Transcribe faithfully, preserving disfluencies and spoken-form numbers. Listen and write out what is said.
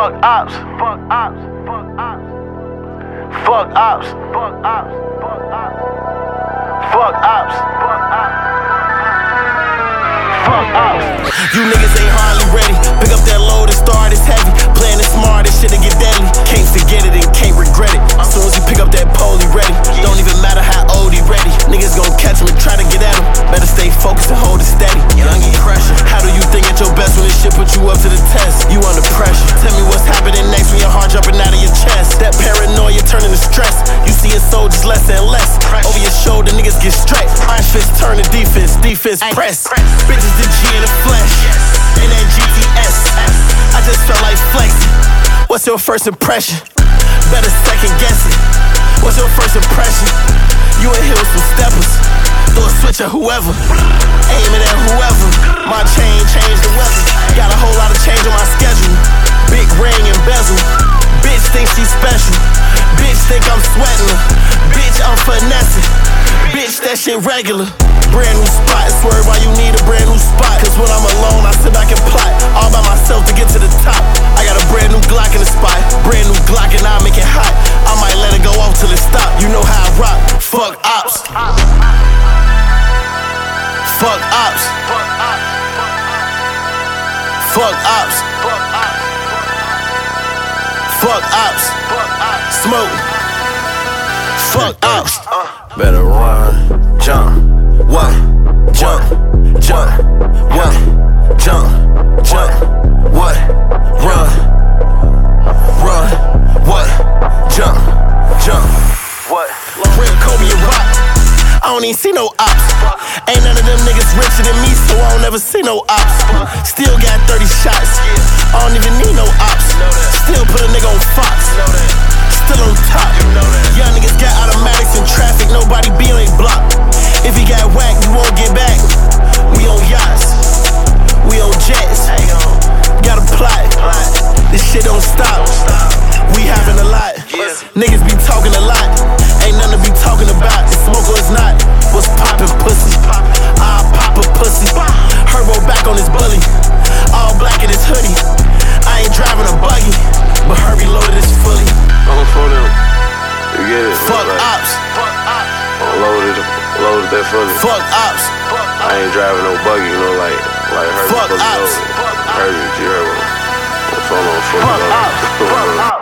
Fuck ops, fuck ops, fuck ops. Fuck ops, fuck ops, fuck ops. Fuck ops, fuck ops. Fuck ops. You niggas ain't hardly ready. Pick up that load and start, it's heavy. Playing it smart, this shit'll get deadly. Can't forget it and can't regret it. As soon as you pick up that pole, he ready. Don't even matter how old he ready. Niggas gon' catch him and try to get at him. Better stay focused and hold it steady. Youngie pressure. How do you think at your best when this shit put you up to the test? You under pressure. Tell me what's happening next when your heart jumping out of your chest. That paranoia turning to stress. You see your soldiers less and less. Over your shoulder, niggas get stretched. Iron fist turn to defense, defense press. Bitches the G in the flesh. In that G T S. I just felt like flexing. What's your first impression? Better second guess it. What's your first impression? You in here with some steppers. Throw a switch at whoever. Aiming at whoever. My chain changed the weather. Got a whole lot of change on my schedule. Big ring and bezel. Bitch think she special. Bitch think I'm sweating her. Bitch, I'm finessing. Bitch, that shit regular. Brand new spot. Swerve why you need a brand new spot. Cause when I'm alone, I sit back and plot. All by myself to get to the top. I got a brand new Glock in the spot. Brand new Glock and I make it hot. I might let it go off till it stop. You know how I rock. Fuck ops. Fuck ops. Fuck ops. Fuck ops. Smoke. Fuck ops. Better run, jump, what? Jump, jump, what? Jump, jump, what? Run, run, what? Jump, jump, what? Real Kobe and Rock. I don't even see no ops. Ain't none of them niggas richer than me, so I don't ever see no ops. Still got thirty shots. I don't even need no ops. Still put a nigga on Fox. Still on top. Young niggas got automatics in traffic, nobody be on they block. If he got whacked, you won't get back. We on yachts, we on jets. Got a plot, this shit don't stop. We having a lot, niggas be talking a lot. Ain't nothing to be talking about, it's smoke or it's not. What's poppin' pussy? I'll pop a pussy. Herbo back on his bully, all black in his hoodie. I ain't driving a buggy, but Herbie loaded this fully. I'm for them. You get it? Fuck like, ops. Loaded, loaded that fully. Fuck ops. I ain't driving no buggy, you know, like like Herbie. Fuck ops. Herbie, you heard me? I'm on fully Fuck loaded. ops. Fuck ops.